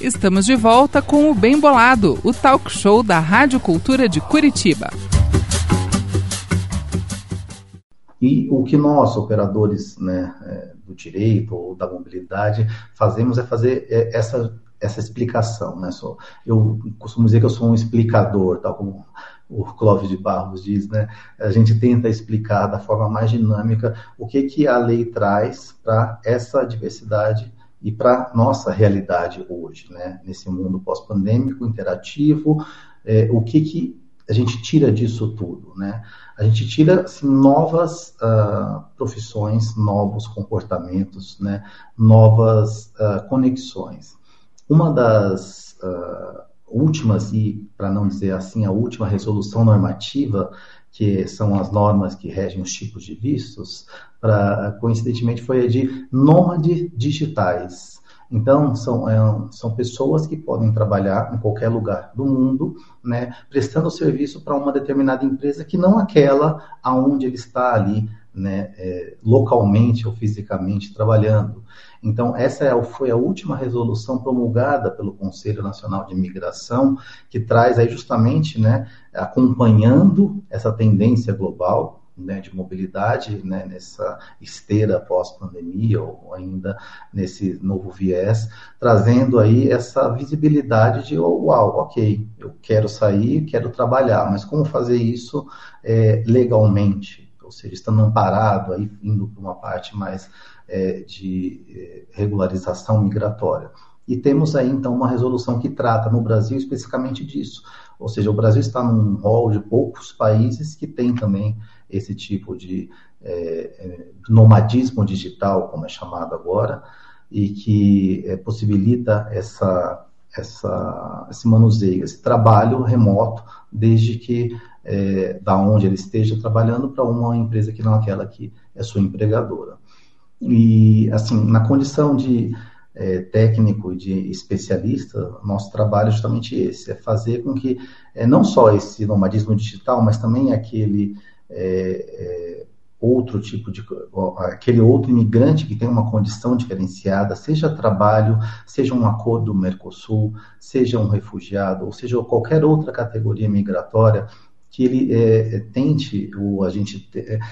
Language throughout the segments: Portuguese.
Estamos de volta com o Bem Bolado, o talk show da Rádio Cultura de Curitiba. E o que nós, operadores, né, do direito ou da mobilidade, fazemos é fazer essa explicação. Né? Eu costumo dizer que eu sou um explicador, tal como o Clóvis de Barros diz, né? A gente tenta explicar da forma mais dinâmica o que a lei traz para essa diversidade e para nossa realidade hoje, né? Nesse mundo pós-pandêmico, interativo, o que a gente tira disso tudo, né? A gente tira assim, novas profissões, novos comportamentos, né? Novas conexões. Uma das últimas, e para não dizer assim, a última resolução normativa, que são as normas que regem os tipos de vistos, coincidentemente foi a de nômades digitais. Então, são pessoas que podem trabalhar em qualquer lugar do mundo, né, prestando serviço para uma determinada empresa que não aquela aonde ele está ali, né, localmente ou fisicamente trabalhando. Então, essa foi a última resolução promulgada pelo Conselho Nacional de Imigração, que traz aí justamente, né, acompanhando essa tendência global, né, de mobilidade, né, nessa esteira pós-pandemia ou ainda nesse novo viés, trazendo aí essa visibilidade de, uau, ok, eu quero sair, quero trabalhar, mas como fazer isso legalmente? Ou seja, estando amparado, aí, indo para uma parte mais de regularização migratória. E temos aí, então, uma resolução que trata no Brasil especificamente disso. Ou seja, o Brasil está num rol de poucos países que tem também esse tipo de nomadismo digital, como é chamado agora, e que possibilita esse manuseio, esse trabalho remoto, desde que da onde ele esteja trabalhando para uma empresa que não aquela que é sua empregadora. E, assim, na condição de técnico e de especialista, nosso trabalho é justamente esse, é fazer com que não só esse nomadismo digital, mas também aquele outro tipo de, aquele outro imigrante que tem uma condição diferenciada, seja trabalho, seja um acordo do Mercosul, seja um refugiado, ou seja qualquer outra categoria migratória, que ele tente, ou a gente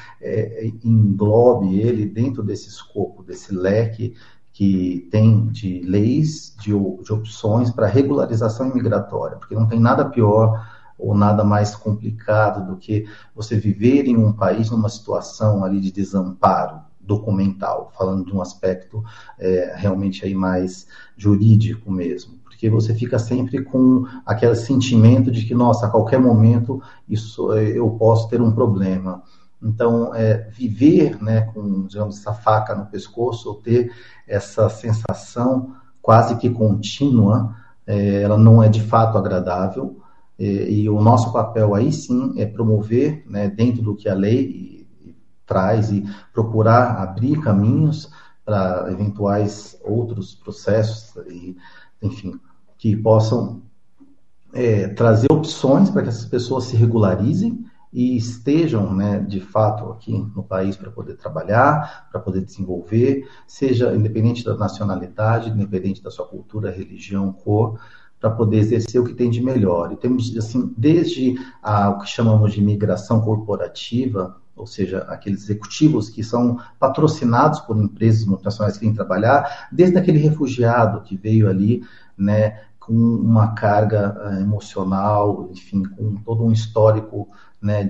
englobe ele dentro desse escopo, desse leque que tem de leis, de opções para regularização imigratória, porque não tem nada pior ou nada mais complicado do que você viver em um país numa situação ali de desamparo documental, falando de um aspecto realmente aí mais jurídico mesmo. Porque você fica sempre com aquele sentimento de que, nossa, a qualquer momento eu posso ter um problema. Então, viver, né, com, digamos, essa faca no pescoço, ou ter essa sensação quase que contínua, ela não é de fato agradável, e o nosso papel aí sim é promover, né, dentro do que a lei traz, e procurar abrir caminhos para eventuais outros processos, e, enfim, que possam trazer opções para que essas pessoas se regularizem e estejam, né, de fato aqui no país para poder trabalhar, para poder desenvolver, seja independente da nacionalidade, independente da sua cultura, religião, cor, para poder exercer o que tem de melhor. E temos, assim, desde o que chamamos de imigração corporativa, ou seja, aqueles executivos que são patrocinados por empresas multinacionais que vêm trabalhar, desde aquele refugiado que veio ali, né, com uma carga emocional, enfim, com todo um histórico, né,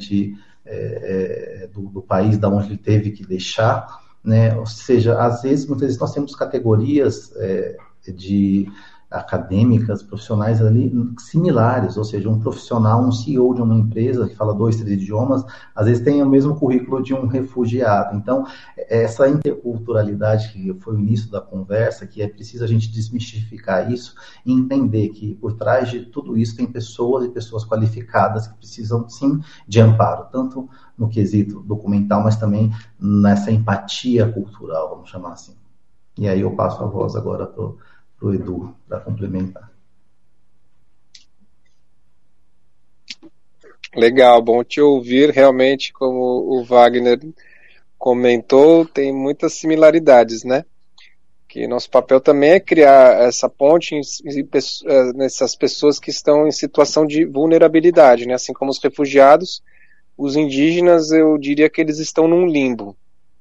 do país da onde ele teve que deixar, né? Ou seja, muitas vezes nós temos categorias de acadêmicas, profissionais ali similares, ou seja, um profissional, um CEO de uma empresa que fala 2, 3 idiomas, às vezes tem o mesmo currículo de um refugiado. Então, essa interculturalidade que foi o início da conversa, que é preciso a gente desmistificar isso e entender que por trás de tudo isso tem pessoas e pessoas qualificadas que precisam, sim, de amparo, tanto no quesito documental, mas também nessa empatia cultural, vamos chamar assim. E aí eu passo a voz agora para o Edu, para complementar. Legal, bom te ouvir. Realmente, como o Wagner comentou, tem muitas similaridades, né? que nosso papel também é criar essa ponte nessas pessoas que estão em situação de vulnerabilidade, né? Assim como os refugiados, os indígenas, eu diria que eles estão num limbo,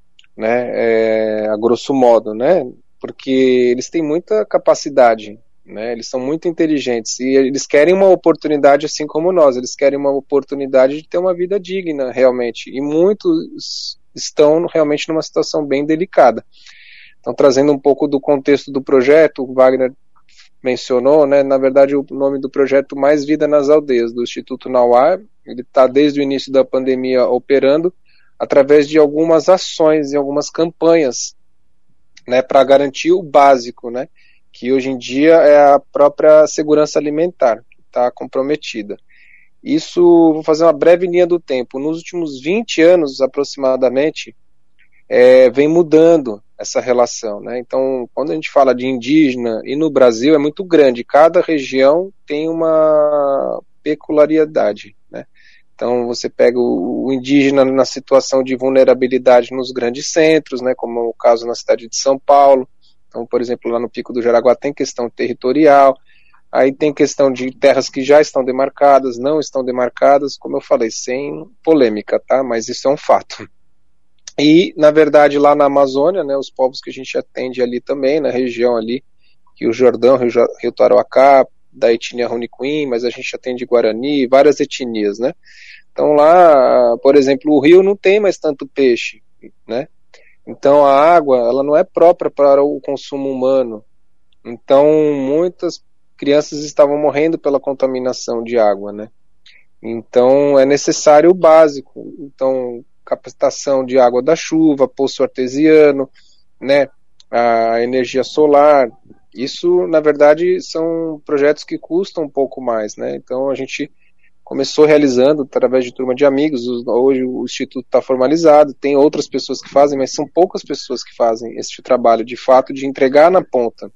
né? A grosso modo, né? Porque eles têm muita capacidade, né? Eles são muito inteligentes e eles querem uma oportunidade assim como nós, eles querem uma oportunidade de ter uma vida digna realmente, e muitos estão realmente numa situação bem delicada. Então, trazendo um pouco do contexto do projeto, o Wagner mencionou, né? Na verdade, o nome do projeto Mais Vida nas Aldeias, do Instituto Nauá, ele está desde o início da pandemia operando através de algumas ações e algumas campanhas, né, para garantir o básico, né, que hoje em dia é a própria segurança alimentar, que está comprometida. Isso, vou fazer uma breve linha do tempo, nos últimos 20 anos aproximadamente, vem mudando essa relação, né? Então, quando a gente fala de indígena, e no Brasil é muito grande, cada região tem uma peculiaridade, né? Então, você pega o indígena na situação de vulnerabilidade nos grandes centros, né, como é o caso na cidade de São Paulo. Então, por exemplo, lá no Pico do Jaraguá tem questão territorial, aí tem questão de terras que já estão demarcadas, não estão demarcadas, como eu falei, sem polêmica, tá? Mas isso é um fato. E, na verdade, lá na Amazônia, né, os povos que a gente atende ali também, na região ali, Rio Jordão, Rio Tarauacá, da etnia Runicuim, mas a gente atende Guarani, várias etnias, né? Então lá, por exemplo, o rio não tem mais tanto peixe, né? Então a água, ela não é própria para o consumo humano. Então muitas crianças estavam morrendo pela contaminação de água, né? Então é necessário o básico. Então, captação de água da chuva, poço artesiano, né? A energia solar. Isso, na verdade, são projetos que custam um pouco mais, né? Então a gente começou realizando através de turma de amigos. Hoje o Instituto está formalizado, tem outras pessoas que fazem, mas são poucas pessoas que fazem esse trabalho de fato de entregar na ponta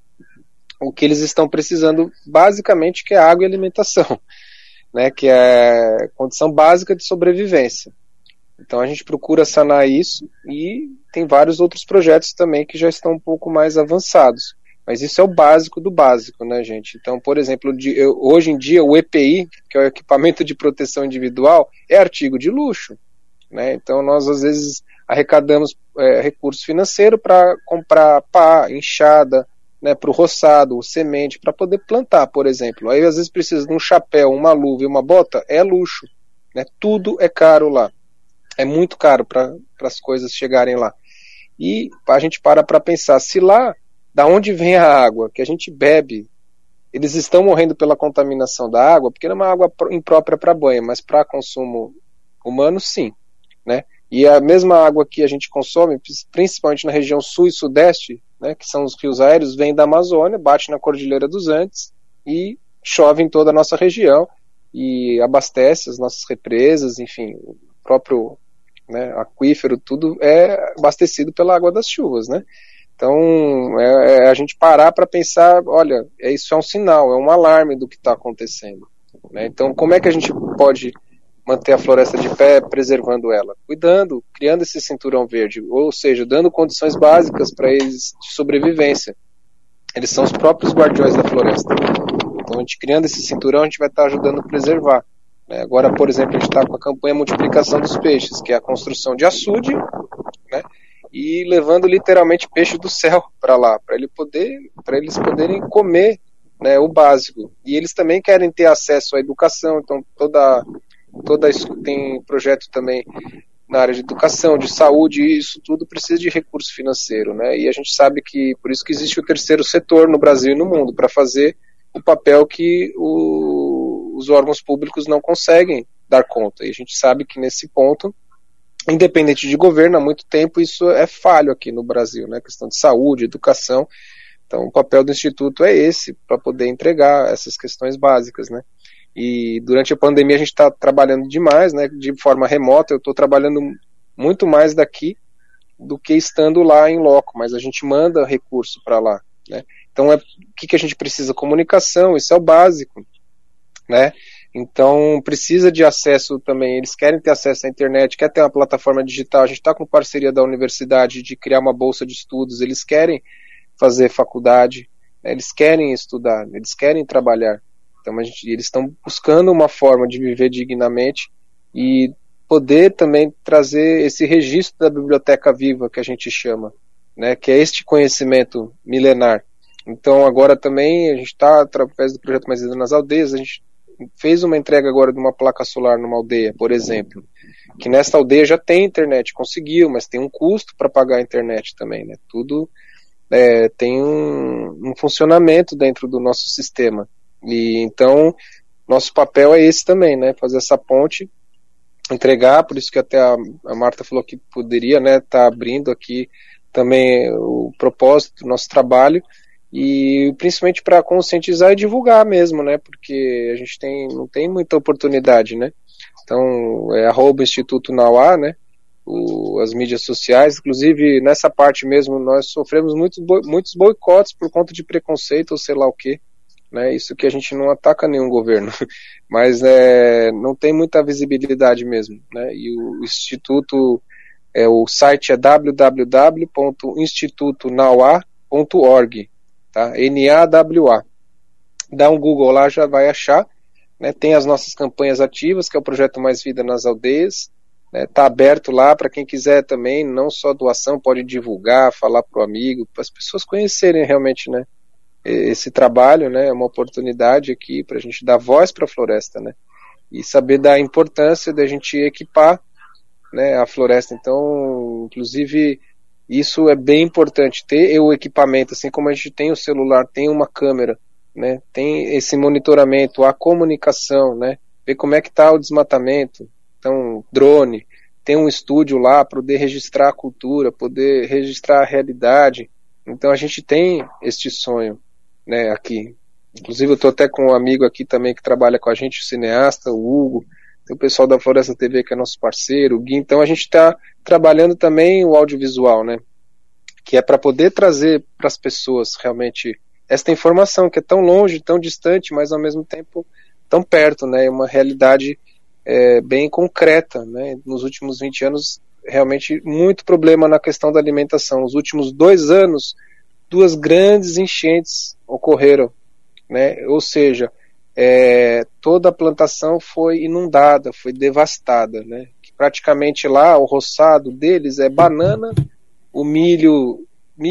o que eles estão precisando basicamente, que é água e alimentação, né? Que é condição básica de sobrevivência. Então a gente procura sanar isso e tem vários outros projetos também que já estão um pouco mais avançados. Mas isso é o básico do básico, né, gente? Então, por exemplo, hoje em dia o EPI, que é o equipamento de proteção individual, é artigo de luxo, né? Então nós às vezes arrecadamos recurso financeiro para comprar pá, enxada, né, para o roçado, semente, para poder plantar, por exemplo. Aí às vezes precisa de um chapéu, uma luva e uma bota, é luxo, né? Tudo é caro lá. É muito caro para as coisas chegarem lá. E a gente para pensar, se lá, da onde vem a água que a gente bebe, eles estão morrendo pela contaminação da água, porque não é uma água imprópria para banho, mas para consumo humano, sim, né? E a mesma água que a gente consome, principalmente na região sul e sudeste, né, que são os rios aéreos, vem da Amazônia, bate na Cordilheira dos Andes e chove em toda a nossa região e abastece as nossas represas, enfim, o próprio, né, aquífero, tudo é abastecido pela água das chuvas, né? Então, a gente parar para pensar, olha, isso é um sinal, é um alarme do que está acontecendo, né? Então, como é que a gente pode manter a floresta de pé, preservando ela? Cuidando, criando esse cinturão verde, ou seja, dando condições básicas para eles de sobrevivência. Eles são os próprios guardiões da floresta. Então, a gente criando esse cinturão, a gente vai estar ajudando a preservar. Agora, por exemplo, a gente está com a campanha Multiplicação dos Peixes, que é a construção de açude, né? E levando literalmente peixe do céu para lá, para eles poderem comer, né, o básico. E eles também querem ter acesso à educação, então tem projeto também na área de educação, de saúde, e isso tudo precisa de recurso financeiro, né? E a gente sabe que por isso que existe o terceiro setor no Brasil e no mundo, para fazer o papel que os órgãos públicos não conseguem dar conta. E a gente sabe que nesse ponto, independente de governo, há muito tempo isso é falho aqui no Brasil, né? Questão de saúde, educação. Então o papel do Instituto é esse, para poder entregar essas questões básicas, né? E durante a pandemia a gente está trabalhando demais, né? De forma remota. Eu estou trabalhando muito mais daqui do que estando lá em loco, mas a gente manda recurso para lá, né? Então o que a gente precisa? Comunicação, isso é o básico, né? Então precisa de acesso também, eles querem ter acesso à internet, quer ter uma plataforma digital, a gente está com parceria da universidade de criar uma bolsa de estudos, eles querem fazer faculdade, né? Eles querem estudar, eles querem trabalhar. Então eles estão buscando uma forma de viver dignamente e poder também trazer esse registro da biblioteca viva que a gente chama, né? Que é este conhecimento milenar. Então agora também a gente está, através do projeto Mais Vida nas Aldeias, a gente fez uma entrega agora de uma placa solar numa aldeia, por exemplo, que nesta aldeia já tem internet, conseguiu, mas tem um custo para pagar a internet também, né? Tudo tem um funcionamento dentro do nosso sistema. E então nosso papel é esse também, né? Fazer essa ponte, entregar, por isso que até a Marta falou que poderia, né, tá abrindo aqui também o propósito do nosso trabalho, e principalmente para conscientizar e divulgar mesmo, né, porque a gente não tem muita oportunidade, né. Então é @Instituto Nauá, né, as mídias sociais, inclusive nessa parte mesmo nós sofremos muitos boicotes por conta de preconceito ou sei lá o que, né, isso que a gente não ataca nenhum governo, mas não tem muita visibilidade mesmo, né, e o Instituto, o site é www.institutonauá.org, tá, NAWA, dá um Google lá, já vai achar, né, tem as nossas campanhas ativas, que é o Projeto Mais Vida nas Aldeias, né, tá aberto lá para quem quiser também, não só doação, pode divulgar, falar pro amigo, para as pessoas conhecerem realmente, né, esse trabalho, né, é uma oportunidade aqui para a gente dar voz para a floresta, né, e saber da importância da gente equipar, né, a floresta. Então, inclusive, isso é bem importante, ter o equipamento, assim como a gente tem o celular, tem uma câmera, né, tem esse monitoramento, a comunicação, né, ver como é que está o desmatamento, então, drone, tem um estúdio lá para poder registrar a cultura, poder registrar a realidade. Então, a gente tem este sonho, né, aqui. Inclusive eu estou até com um amigo aqui também que trabalha com a gente, o cineasta, o Hugo, tem o pessoal da Floresta TV que é nosso parceiro, o Gui. Então a gente está trabalhando também o audiovisual, né, que é para poder trazer para as pessoas realmente esta informação que é tão longe, tão distante, mas ao mesmo tempo tão perto, né, uma realidade bem concreta, né. Nos últimos 20 anos realmente muito problema na questão da alimentação. Nos últimos 2 anos 2 grandes enchentes ocorreram, né? Ou seja, toda a plantação foi inundada, foi devastada, né? Praticamente lá o roçado deles é banana, o milho,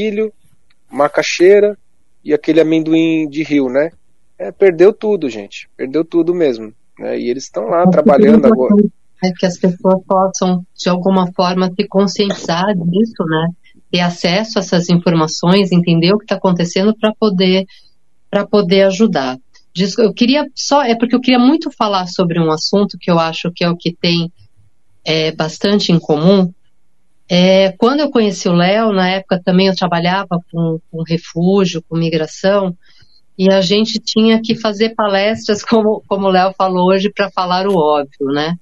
macaxeira e aquele amendoim de rio, né? Perdeu tudo, gente, perdeu tudo mesmo, né? E eles estão lá trabalhando agora. É que as pessoas possam, de alguma forma, se conscientizar disso, né? Ter acesso a essas informações, entender o que está acontecendo para poder ajudar. Eu queria porque eu queria muito falar sobre um assunto que eu acho que é o que tem bastante em comum. Quando eu conheci o Léo, na época também eu trabalhava com refúgio, com migração, e a gente tinha que fazer palestras, como o Léo falou hoje, para falar o óbvio, né?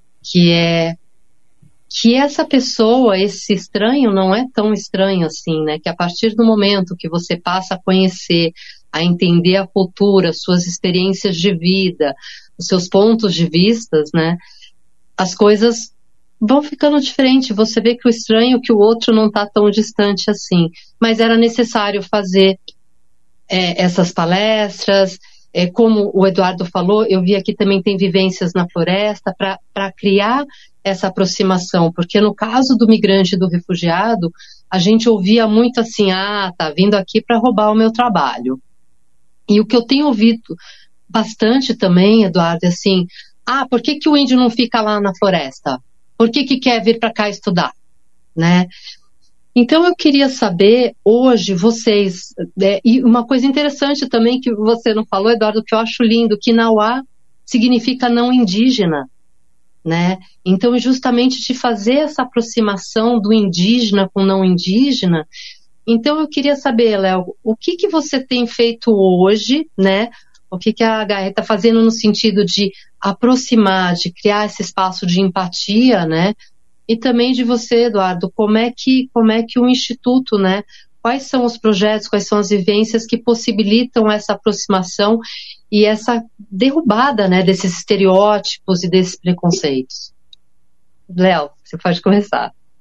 Que essa pessoa, esse estranho, não é tão estranho assim, né? Que a partir do momento que você passa a conhecer, a entender a cultura, suas experiências de vida, os seus pontos de vistas, né? As coisas vão ficando diferentes. Você vê que o estranho, que o outro não está tão distante assim. Mas era necessário fazer essas palestras. Como o Eduardo falou, eu vi aqui também tem vivências na floresta para criar essa aproximação, porque no caso do migrante e do refugiado, a gente ouvia muito assim, tá vindo aqui para roubar o meu trabalho. E o que eu tenho ouvido bastante também, Eduardo, é assim, por que o índio não fica lá na floresta? Por que quer vir para cá estudar? Né? Então eu queria saber, hoje, vocês, e uma coisa interessante também que você não falou, Eduardo, que eu acho lindo, que Nauá significa não indígena, né? Então, justamente de fazer essa aproximação do indígena com não indígena. Então, eu queria saber, Léo, o que você tem feito hoje, né? O que a HE está fazendo no sentido de aproximar, de criar esse espaço de empatia, né? E também de você, Eduardo, como é que o Instituto, né? Quais são os projetos, quais são as vivências que possibilitam essa aproximação e essa derrubada, né, desses estereótipos e desses preconceitos? Léo, você pode começar.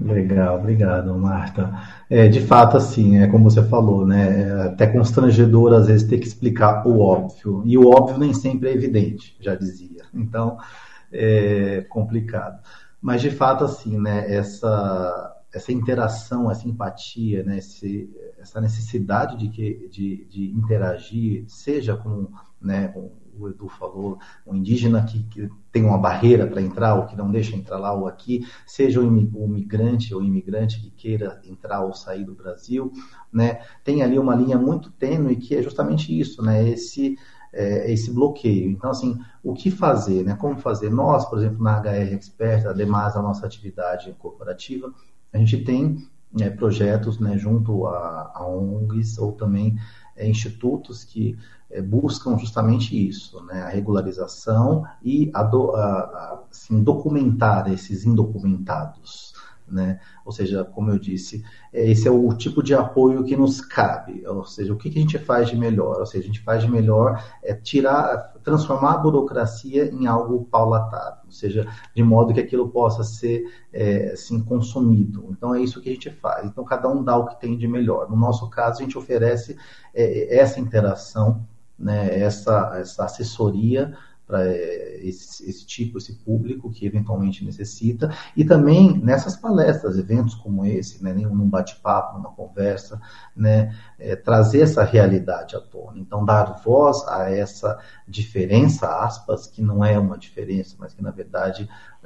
Legal, obrigado, Marta. De fato, assim, como você falou, né? É até constrangedor às vezes ter que explicar o óbvio. E o óbvio nem sempre é evidente, já dizia. Então, é complicado. Mas de fato, assim, né? Essa interação, essa empatia, né? Essa necessidade de interagir, seja com, né? Com o Edu falou, um indígena que tem uma barreira para entrar, ou que não deixa entrar lá ou aqui, seja o migrante ou imigrante que queira entrar ou sair do Brasil, né? Tem ali uma linha muito tênue que é justamente isso, né? Esse bloqueio. Então, assim, o que fazer, né? Como fazer? Nós, por exemplo, na HR Expert, ademais da nossa atividade corporativa, a gente tem projetos, né, junto a ONGs ou também institutos que buscam justamente isso, né, a regularização e assim, documentar esses indocumentados, né? Ou seja, como eu disse, esse é o tipo de apoio que nos cabe, ou seja, o que a gente faz de melhor? Ou seja, a gente faz de melhor transformar a burocracia em algo paulatável, ou seja, de modo que aquilo possa ser assim, consumido. Então é isso que a gente faz. Então cada um dá o que tem de melhor. No nosso caso, a gente oferece essa interação, né, essa assessoria para esse público que eventualmente necessita, e também nessas palestras, eventos como esse, né, num bate-papo, numa conversa, né, trazer essa realidade à tona. Então, dar voz a essa diferença, aspas, que não é uma diferença, mas que, na verdade,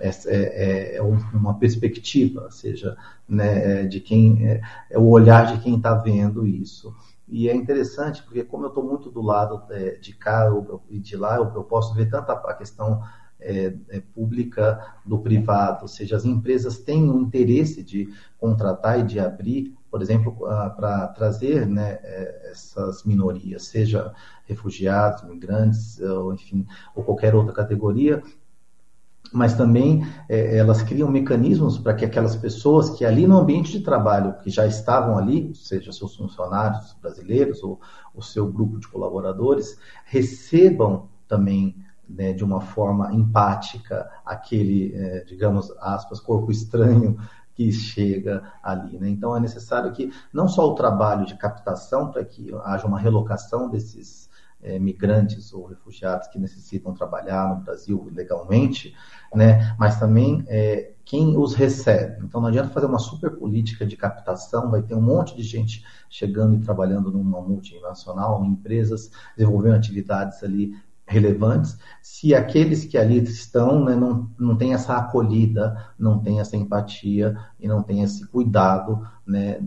é uma perspectiva, ou seja, né, de quem é o olhar de quem está vendo isso. E é interessante, porque como eu estou muito do lado de cá e de lá, eu posso ver tanto a questão pública do privado, ou seja, as empresas têm um interesse de contratar e de abrir, por exemplo, para trazer, né, essas minorias, seja refugiados, migrantes, ou, enfim, ou qualquer outra categoria, mas também elas criam mecanismos para que aquelas pessoas que ali no ambiente de trabalho, que já estavam ali, seja seus funcionários brasileiros ou o seu grupo de colaboradores, recebam também, né, de uma forma empática aquele, digamos, aspas, corpo estranho que chega ali, né? Então é necessário que não só o trabalho de captação, para que haja uma relocação desses migrantes ou refugiados que necessitam trabalhar no Brasil legalmente, né? Mas também quem os recebe. Então não adianta fazer uma super política de captação, vai ter um monte de gente chegando e trabalhando numa multinacional, em empresas, desenvolvendo atividades ali relevantes, se aqueles que ali estão, né, não tem essa acolhida, não tem essa empatia e não tem esse cuidado, né,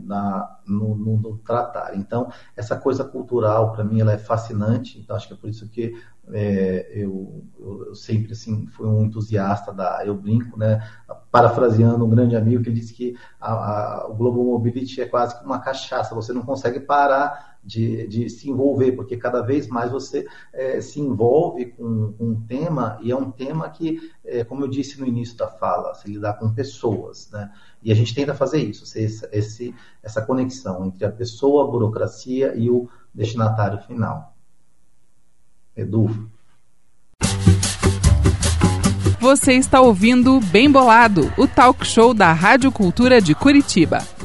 no tratar. Então, essa coisa cultural, para mim, ela é fascinante. Então, acho que é por isso que eu sempre assim, fui um entusiasta eu brinco, né, parafraseando um grande amigo que disse que o Global Mobility é quase que uma cachaça, você não consegue parar de se envolver, porque cada vez mais você se envolve com um tema, e é um tema que, como eu disse no início da fala, se lidar com pessoas, né? E a gente tenta fazer isso, essa conexão entre a pessoa, a burocracia e o destinatário final. Edu. Você está ouvindo Bem Bolado, o talk show da Rádio Cultura de Curitiba.